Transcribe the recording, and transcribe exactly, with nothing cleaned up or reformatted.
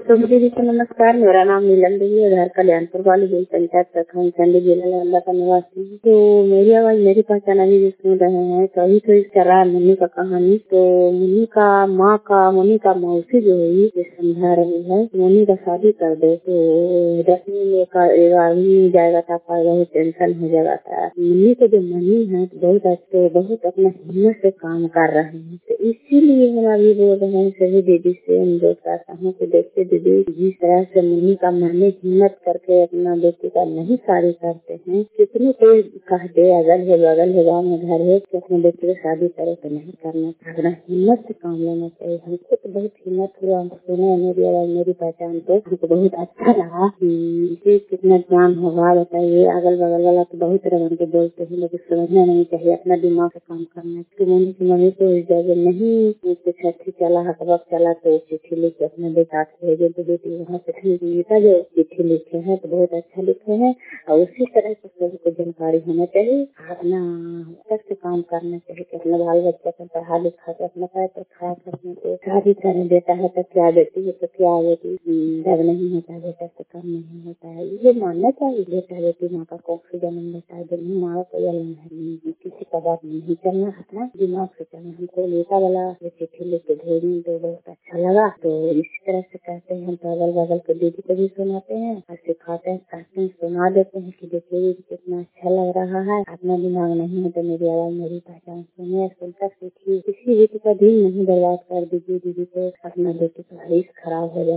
तो मुझे जी नमस्कार, मेरा नाम नीलम देवी है, घर कल्याणपुर वाली जिला पंचायत प्रखंड चंडी जिला नालंदा का निवासी हूँ। तो मेरी आवाज मेरी पहचान अभी जो सुन रहे हैं तो अभी तो इस चला मुन्नी का कहानी। तो मुन्नी का माँ का मुन्नी का मौसी जो हुई ये समझा रही है मुन्नी का शादी कर दे तो दसवीं में ग्यारहवीं में जाएगा था, बहुत टेंशन हो जाएगा था। मुन्नी को जो मनी है तो बहुत अच्छे बहुत अपना हिम्मत से काम कर रहे हैं, तो इसीलिए हम अभी बोल रहे हैं सभी दीदी से हम लोग चाहता हूँ कि देखते दीदी जिस तरह से मुन्नी का मनी हिम्मत करके अपना बेटी का नहीं शादी करते हैं, कितने कोई कह दे अगल है बगल है गाँव में घर है कि अपने बेटी की शादी करे तो नहीं करना चाहिए, हिम्मत से काम लेना चाहिए। हमको तो बहुत हिम्मत हुआ, हम सुने मेरी आवाज मेरी पहचान तो हमको बहुत अच्छा लगा कि कितना ज्ञान होगा बताइए। अगल बगल वाला तो बहुत तरह के बोलते हैं लेकिन समझना नहीं चाहिए, अपना दिमाग से काम करना चाहिए। मुन्नी की मम्मी को जब नहीं कुछ अच्छी चला हकबक चला तो चिट्ठी लिख के अपने बेटा से भेजे तो बेटी वहाँ से गीता जो चिट्ठी लिखे हैं तो बहुत अच्छा लिखे हैं और उसी तरह से सभी को जानकारी होना चाहिए, अपना से काम करना चाहिए कि अपना बाल बच्चा को पढ़ा लिखा के अपना पैर पर खड़ा करने के शादी करने देता है तो क्या बेटी है तो क्या बेटी जब नहीं होता है बेटा से काम नहीं होता है, ये मानना चाहिए। बेटा बेटी माँ का कौन से जन्म लेता है दोनों माँ को जन्म है, किसी का बात नहीं चलना, अपना दिमाग से चलना। हमको बेटा वाला चिट्ठी लिख के भेजने तो बहुत अच्छा लगा। तो इसी तरह से कहते हैं हम तो अगल बगल के दीदी को भी सुनाते हैं और सिखाते हैं, कहते हैं सुना देते हैं कि देखिए कितना अच्छा लग रहा है। अपना दिमाग नहीं है तो मेरी आवाज मेरी पहचान सुनिए, सुनकर सीखिए, किसी बेटी का दिल नहीं बर्बाद कर दीजिए। दीदी को अपना बेटी का भविष्य खराब हो जाए।